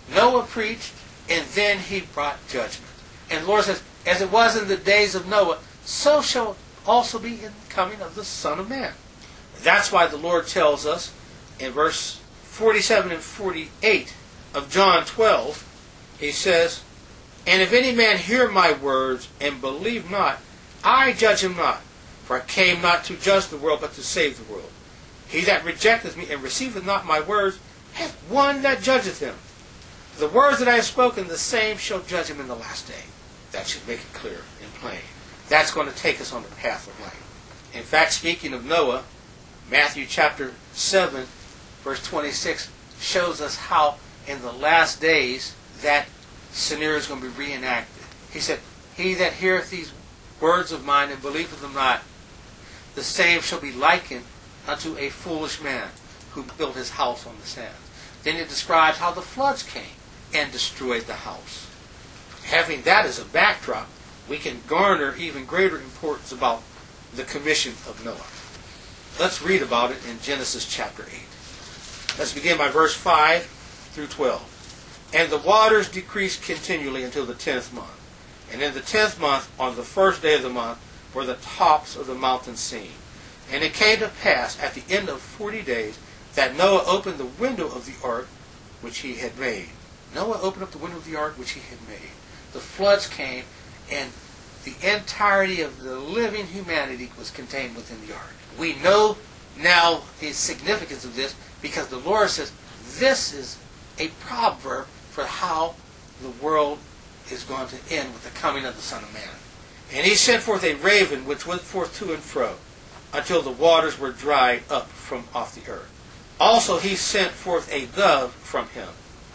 Noah preached, and then he brought judgment. And the Lord says, as it was in the days of Noah, so shall it also be in the coming of the Son of Man. That's why the Lord tells us in verse 47 and 48 of John 12, he says, "And if any man hear my words and believe not, I judge him not. For I came not to judge the world, but to save the world. He that rejecteth me and receiveth not my words hath one that judgeth him. The words that I have spoken, the same shall judge him in the last day." That should make it clear and plain. That's going to take us on the path of life. In fact, speaking of Noah, Matthew chapter 7, verse 26 shows us how in the last days that scenario is going to be reenacted. He said, "He that heareth these words of mine and believeth them not, the same shall be likened unto a foolish man who built his house on the sand." Then it describes how the floods came and destroyed the house. Having that as a backdrop, we can garner even greater importance about the commission of Noah. Let's read about it in Genesis chapter 8. Let's begin by verse 5 through 12. "And the waters decreased continually until the 10th month. And in the 10th month, on the first day of the month, were the tops of the mountains seen. And it came to pass at the end of 40 days that Noah opened the window of the ark which he had made." Noah opened up the window of the ark which he had made. The floods came, and the entirety of the living humanity was contained within the ark. We know now the significance of this because the Lord says this is a proverb for how the world is going to end with the coming of the Son of Man. "And he sent forth a raven which went forth to and fro until the waters were dried up from off the earth. Also he sent forth a dove from him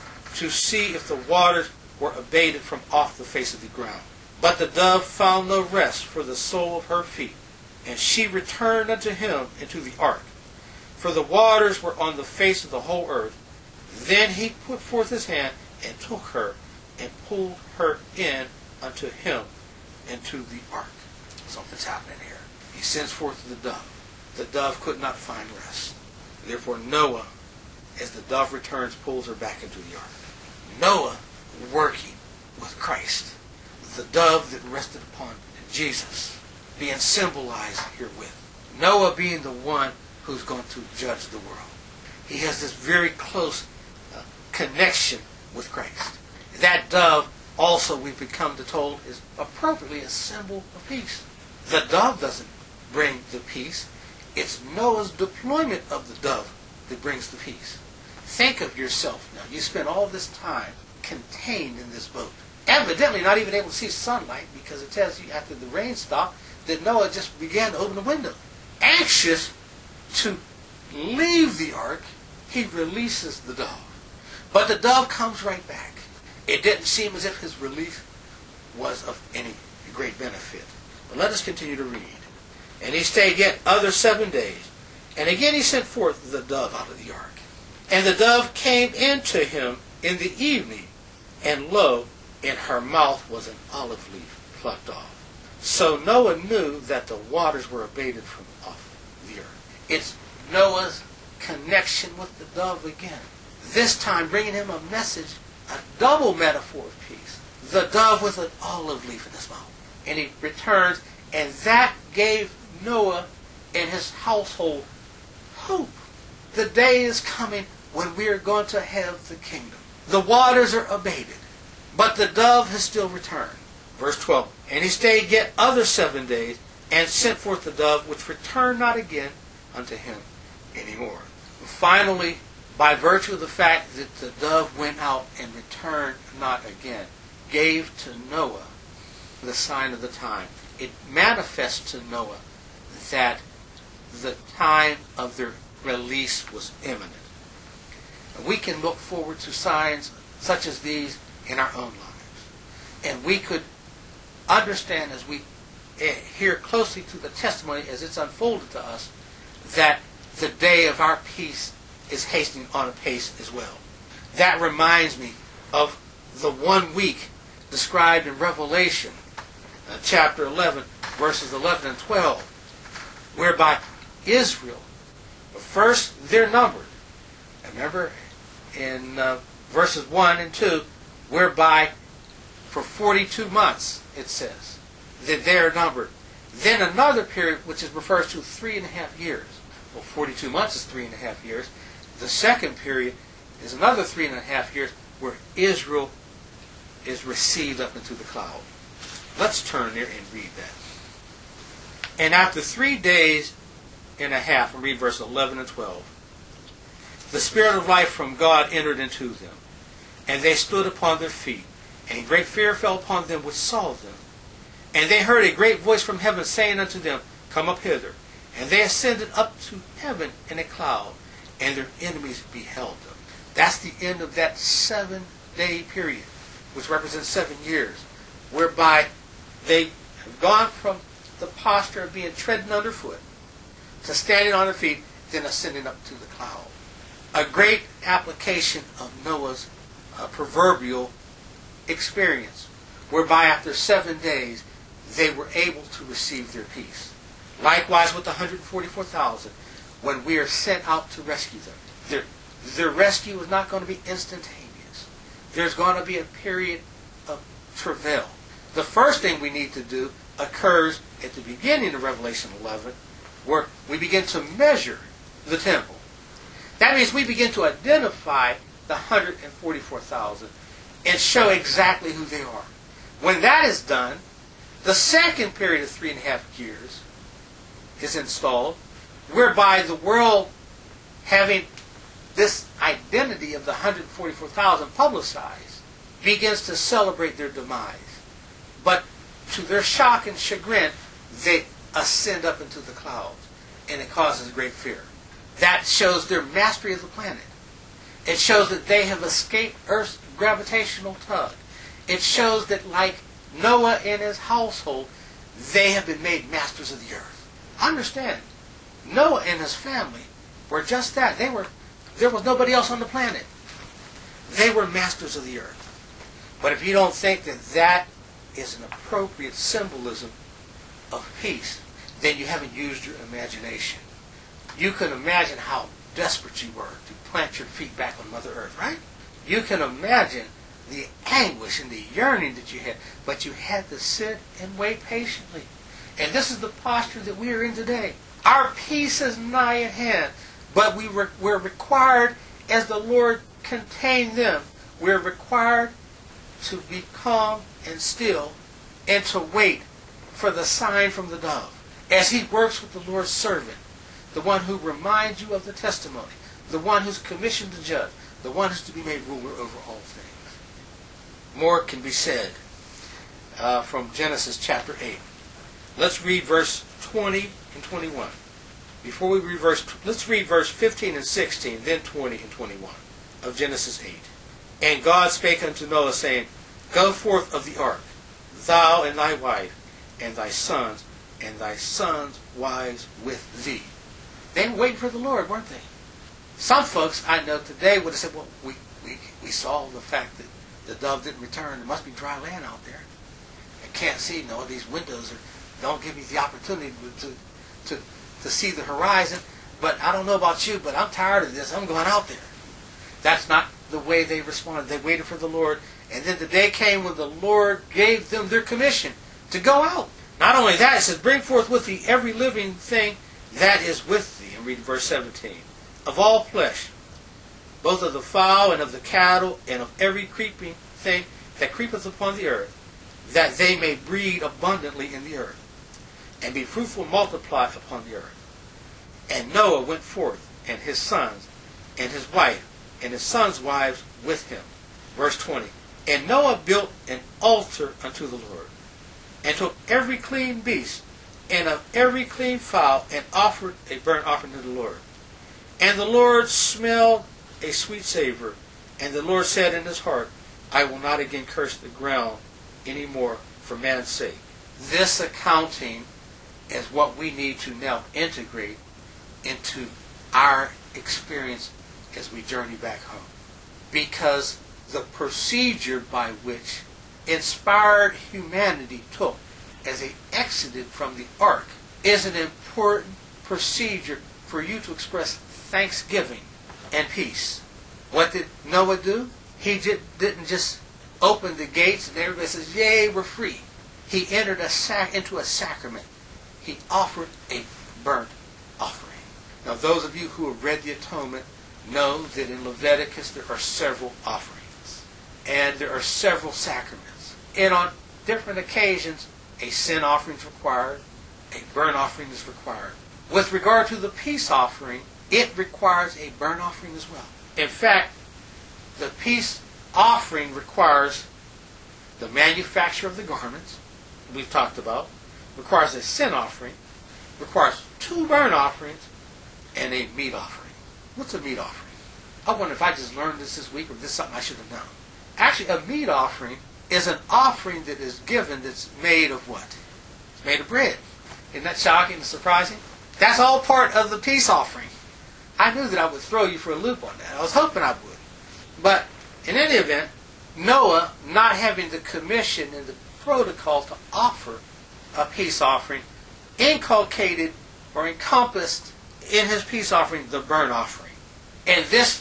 to see if the waters were abated from off the face of the ground. But the dove found no rest for the sole of her feet, and she returned unto him into the ark. For the waters were on the face of the whole earth. Then he put forth his hand and took her and pulled her in unto him into the ark." Something's happening here. He sends forth the dove. The dove could not find rest. Therefore Noah, as the dove returns, pulls her back into the ark. Noah working with Christ. The dove that rested upon Jesus being symbolized herewith. Noah being the one who's going to judge the world. He has this very close connection with Christ. That dove also, we've become told, is appropriately a symbol of peace. The dove doesn't bring the peace. It's Noah's deployment of the dove that brings the peace. Think of yourself now. You spend all this time contained in this boat. Evidently not even able to see sunlight, because it tells you after the rain stopped that Noah just began to open the window. Anxious to leave the ark, he releases the dove. But the dove comes right back. It didn't seem as if his release was of any great benefit. But let us continue to read. "And he stayed yet other 7 days. And again he sent forth the dove out of the ark. And the dove came into him in the evening, and lo, in her mouth was an olive leaf plucked off. So Noah knew that the waters were abated from off the earth." It's Noah's connection with the dove again. This time bringing him a message, a double metaphor of peace. The dove with an olive leaf in his mouth. And he returns, and that gave Noah and his household hope. The day is coming when we are going to have the kingdom. The waters are abated, but the dove has still returned. Verse 12, "And he stayed yet other 7 days, and sent forth the dove, which returned not again unto him any more." Finally, by virtue of the fact that the dove went out and returned not again, gave to Noah the sign of the time. It manifests to Noah that the time of their release was imminent. We can look forward to signs such as these in our own lives. And we could understand as we hear closely to the testimony as it's unfolded to us that the day of our peace is hastening on apace as well. That reminds me of the 1 week described in Revelation chapter 11 verses 11 and 12, whereby Israel, first they're numbered. Remember in verses 1 and 2, whereby for 42 months, it says, that they are numbered. Then another period, which refers to 3.5 years. Well, 42 months is 3.5 years. The second period is another 3.5 years where Israel is received up into the cloud. Let's turn there and read that. And after 3 days and a half, and read verse 11 and 12, the Spirit of life from God entered into them, and they stood upon their feet, and great fear fell upon them which saw them. And they heard a great voice from heaven saying unto them, Come up hither. And they ascended up to heaven in a cloud, and their enemies beheld them. That's the end of that 7-day period, which represents 7 years, whereby they have gone from the posture of being trodden underfoot to standing on their feet, then ascending up to the cloud. A great application of Noah's proverbial experience, whereby after 7 days they were able to receive their peace. Likewise with the 144,000, when we are sent out to rescue them. Their rescue is not going to be instantaneous. There's going to be a period of travail. The first thing we need to do occurs at the beginning of Revelation 11, where we begin to measure the temple. That means we begin to identify the 144,000 and show exactly who they are. When that is done, the second period of 3.5 years is installed, whereby the world, having this identity of the 144,000 publicized, begins to celebrate their demise. But to their shock and chagrin, they ascend up into the clouds, and it causes great fear. That shows their mastery of the planet. It shows that they have escaped Earth's gravitational tug. It shows that, like Noah and his household, they have been made masters of the earth. Understand, Noah and his family were just that. There was nobody else on the planet. They were masters of the earth. But if you don't think that that is an appropriate symbolism of peace, then you haven't used your imagination. You can imagine how desperate you were to plant your feet back on Mother Earth, right? You can imagine the anguish and the yearning that you had, but you had to sit and wait patiently. And this is the posture that we are in today. Our peace is nigh at hand, but we're required, as the Lord contained them, we're required to be calm and still and to wait for the sign from the dove, as he works with the Lord's servant, the one who reminds you of the testimony, the one who's commissioned to judge, the one who's to be made ruler over all things. More can be said from Genesis chapter 8. Let's read verse 20 and 21. Before we read let's read verse 15 and 16, then 20 and 21 of Genesis 8. And God spake unto Noah, saying, Go forth of the ark, thou and thy wife, and thy sons wives with thee. They were waiting for the Lord, weren't they? Some folks I know today would have said, well, we saw the fact that the dove didn't return. There must be dry land out there. I can't see, no, these windows don't give me the opportunity to see the horizon. But I don't know about you, but I'm tired of this. I'm going out there. That's not the way they responded. They waited for the Lord. And then the day came when the Lord gave them their commission to go out. Not only that, it says, Bring forth with thee every living thing that is with thee. And read verse 17. Of all flesh, both of the fowl and of the cattle, and of every creeping thing that creepeth upon the earth, that they may breed abundantly in the earth, and be fruitful and multiply upon the earth. And Noah went forth, and his sons, and his wife, and his sons' wives with him. Verse 20. And Noah built an altar unto the Lord, and took every clean beast, and of every clean fowl, and offered a burnt offering to the Lord. And the Lord smelled a sweet savor, and the Lord said in his heart, I will not again curse the ground any more for man's sake. This accounting is what we need to now integrate into our experience as we journey back home. Because the procedure by which inspired humanity took as they exited from the ark is an important procedure for you to express thanksgiving and peace. What did Noah do? He didn't just open the gates and everybody says, yay, we're free. He entered into a sacrament. He offered a burnt offering. Now, those of you who have read the atonement know that in Leviticus there are several offerings. And there are several sacraments. And on different occasions, a sin offering is required, a burnt offering is required. With regard to the peace offering, it requires a burnt offering as well. In fact, the peace offering requires the manufacture of the garments, we've talked about, requires a sin offering, requires 2 burnt offerings, and a meat offering. What's a meat offering? I wonder if I just learned this week, or is this something I should have known. Actually, a meat offering is an offering that is given that's made of what? It's made of bread. Isn't that shocking and surprising? That's all part of the peace offering. I knew that I would throw you for a loop on that. I was hoping I would. But in any event, Noah, not having the commission and the protocol to offer a peace offering, inculcated or encompassed in his peace offering the burnt offering. And this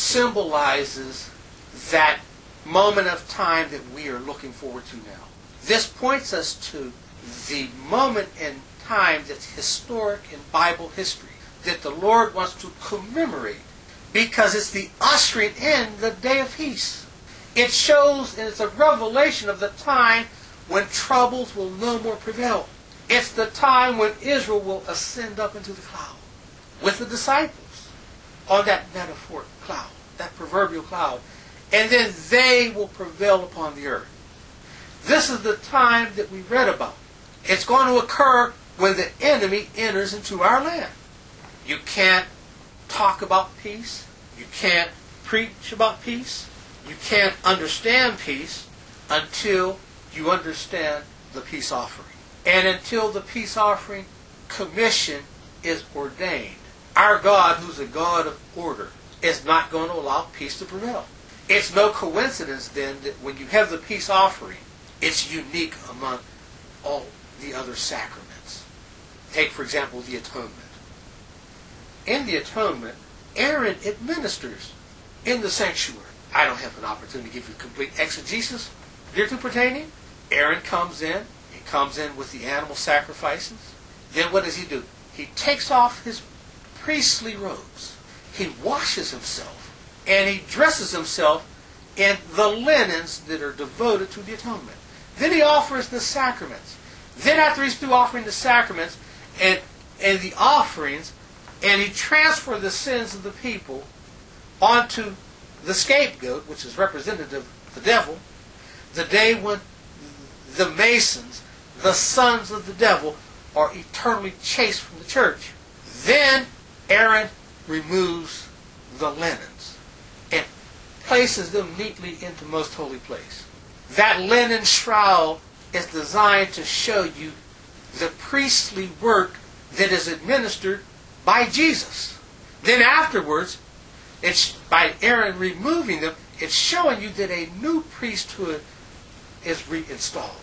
symbolizes that moment of time that we are looking forward to now. This points us to the moment in time that's historic in Bible history, that the Lord wants to commemorate, because it's the ushering in the day of peace. It shows, and it's a revelation of the time when troubles will no more prevail. It's the time when Israel will ascend up into the cloud with the disciples on that metaphoric cloud, that proverbial cloud, and then they will prevail upon the earth. This is the time that we read about. It's going to occur when the enemy enters into our land. You can't talk about peace. You can't preach about peace. You can't understand peace until you understand the peace offering. And until the peace offering commission is ordained. Our God, who's a God of order, is not going to allow peace to prevail. It's no coincidence then that when you have the peace offering, it's unique among all the other sacraments. Take, for example, the atonement. In the atonement, Aaron administers in the sanctuary. I don't have an opportunity to give you complete exegesis hereto pertaining. Aaron comes in. He comes in with the animal sacrifices. Then what does he do? He takes off his priestly robes. He washes himself. And he dresses himself in the linens that are devoted to the atonement. Then he offers the sacraments. Then after he's through offering the sacraments and the offerings, and he transfers the sins of the people onto the scapegoat, which is representative of the devil, the day when the Masons, the sons of the devil, are eternally chased from the church. Then Aaron removes the linens and places them neatly into most holy place. That linen shroud is designed to show you the priestly work that is administered by Jesus. Then afterwards, it's by Aaron removing them, it's showing you that a new priesthood is reinstalled.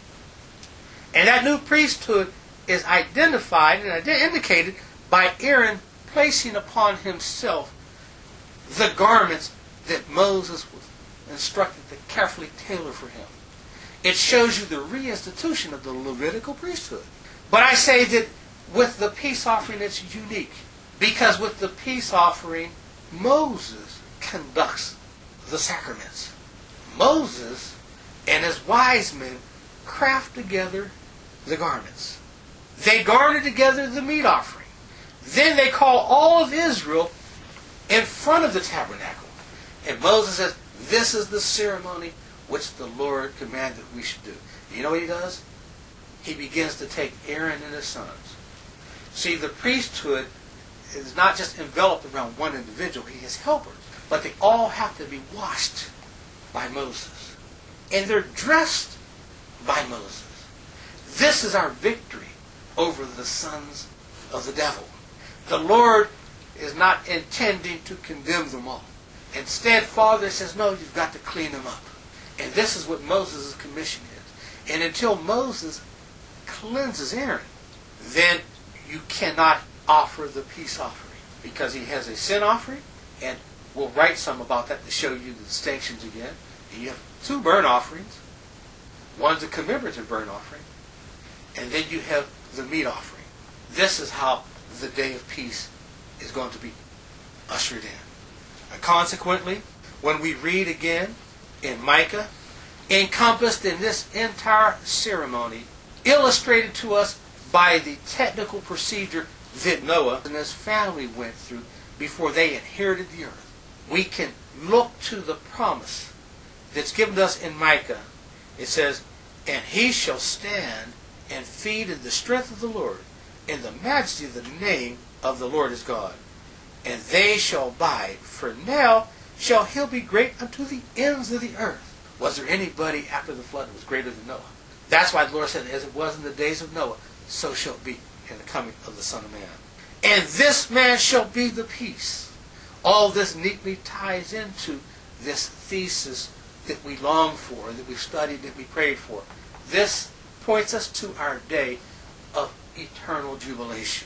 And that new priesthood is identified and indicated by Aaron placing upon himself the garments that Moses was instructed to carefully tailor for him. It shows you the reinstitution of the Levitical priesthood. But I say that with the peace offering it's unique, because with the peace offering Moses conducts the sacraments. Moses and his wise men craft together the garments. They garner together the meat offering. Then they call all of Israel in front of the tabernacle. And Moses says, this is the ceremony which the Lord commanded we should do. You know what he does? He begins to take Aaron and his sons. See, the priesthood is not just enveloped around one individual. He has helpers. But they all have to be washed by Moses. And they're dressed by Moses. This is our victory over the sons of the devil. The Lord is not intending to condemn them all. Instead, Father says, no, you've got to clean them up. And this is what Moses' commission is. And until Moses cleanses Aaron, then you cannot offer the peace offering. Because he has a sin offering and we'll write some about that to show you the distinctions again. And you have 2 burnt offerings. One's a commemorative burnt offering, and then you have the meat offering. This is how the day of peace is going to be ushered in. Consequently, when we read again in Micah, encompassed in this entire ceremony, illustrated to us by the technical procedure that Noah and his family went through before they inherited the earth, we can look to the promise that's given us in Micah. It says, "And he shall stand and feed in the strength of the Lord, in the majesty of the name of the Lord his God. And they shall abide, for now shall he be great unto the ends of the earth." Was there anybody after the flood that was greater than Noah? That's why the Lord said, as it was in the days of Noah, so shall it be in the coming of the Son of Man. And this man shall be the peace. All this neatly ties into this thesis that we long for, that we studied, that we prayed for. This points us to our day of eternal jubilation,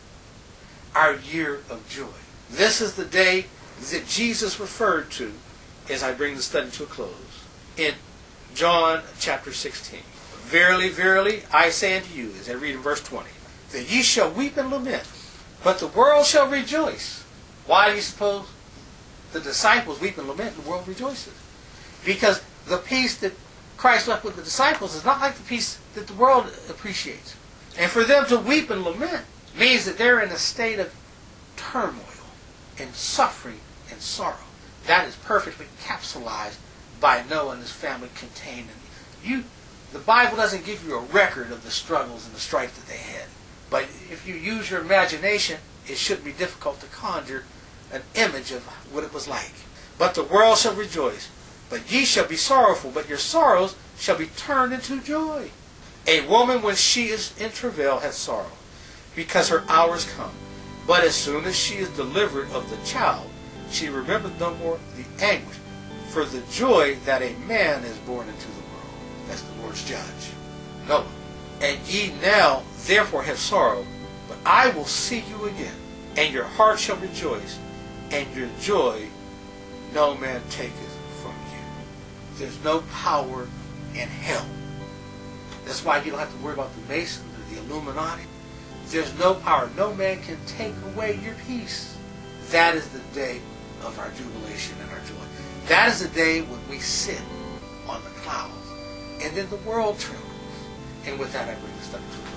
our year of joy. This is the day that Jesus referred to, as I bring the study to a close, in John chapter 16. "Verily, verily, I say unto you," as I read in verse 20, "that ye shall weep and lament, but the world shall rejoice." Why do you suppose the disciples weep and lament and the world rejoices? Because the peace that Christ left with the disciples is not like the peace that the world appreciates. And for them to weep and lament means that they're in a state of turmoil and suffering and sorrow. That is perfectly capsulized by Noah and his family contained in you. The Bible doesn't give you a record of the struggles and the strife that they had. But if you use your imagination, it shouldn't be difficult to conjure an image of what it was like. "But the world shall rejoice, but ye shall be sorrowful, but your sorrows shall be turned into joy. A woman, when she is in travail, hath sorrow, because her hour is come. But as soon as she is delivered of the child, she remembereth no more the anguish for the joy that a man is born into the world." That's the Lord's judge, Noah. "And ye now therefore have sorrow, but I will see you again, and your heart shall rejoice, and your joy no man taketh from you." There's no power in hell. That's why you don't have to worry about the Masons or the Illuminati. There's no power. No man can take away your peace. That is the day of our jubilation and our joy. That is the day when we sit on the clouds, and then the world trembles. And with that, I bring this stuff to a close.